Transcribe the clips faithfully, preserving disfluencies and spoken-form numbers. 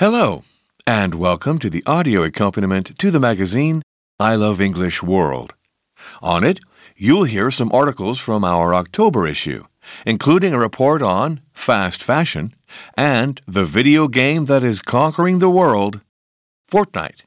Hello, and welcome to the audio accompaniment to the magazine I Love English World. On it, you'll hear some articles from our October issue, including a report on fast fashion and the video game that is conquering the world, Fortnite.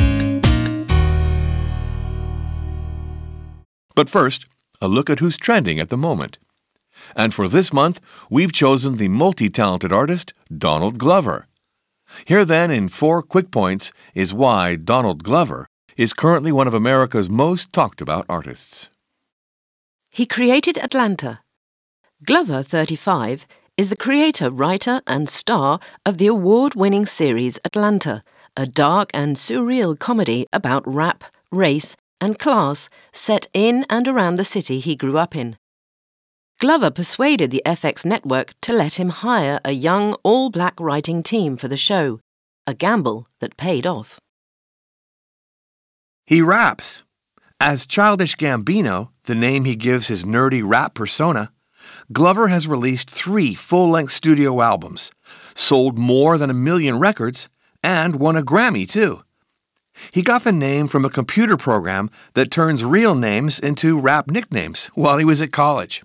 But first, a look at who's trending at the moment. And for this month, we've chosen the multi-talented artist Donald Glover. Here then, in four quick points, is why Donald Glover is currently one of America's most talked about artists. He created Atlanta. Glover, thirty-five, is the creator, writer and star of the award-winning series Atlanta, a dark and surreal comedy about rap, race and class set in and around the city he grew up in. Glover persuaded the F X network to let him hire a young, all-black writing team for the show, a gamble that paid off. He raps. As Childish Gambino, the name he gives his nerdy rap persona, Glover has released three full-length studio albums, sold more than a million records, and won a Grammy, too. He got the name from a computer program that turns real names into rap nicknames while he was at college.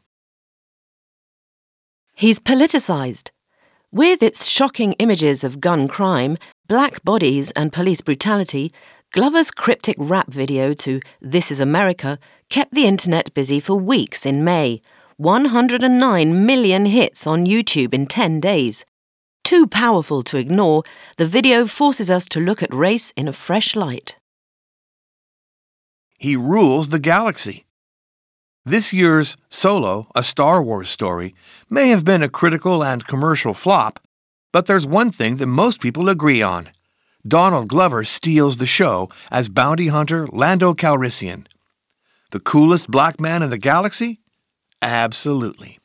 He's politicized. With its shocking images of gun crime, black bodies and police brutality, Glover's cryptic rap video to This Is America kept the internet busy for weeks in May. one hundred nine million hits on YouTube in ten days. Too powerful to ignore, the video forces us to look at race in a fresh light. He rules the galaxy. This year's Solo, a Star Wars story, may have been a critical and commercial flop, but there's one thing that most people agree on. Donald Glover steals the show as bounty hunter Lando Calrissian. The coolest black man in the galaxy? Absolutely.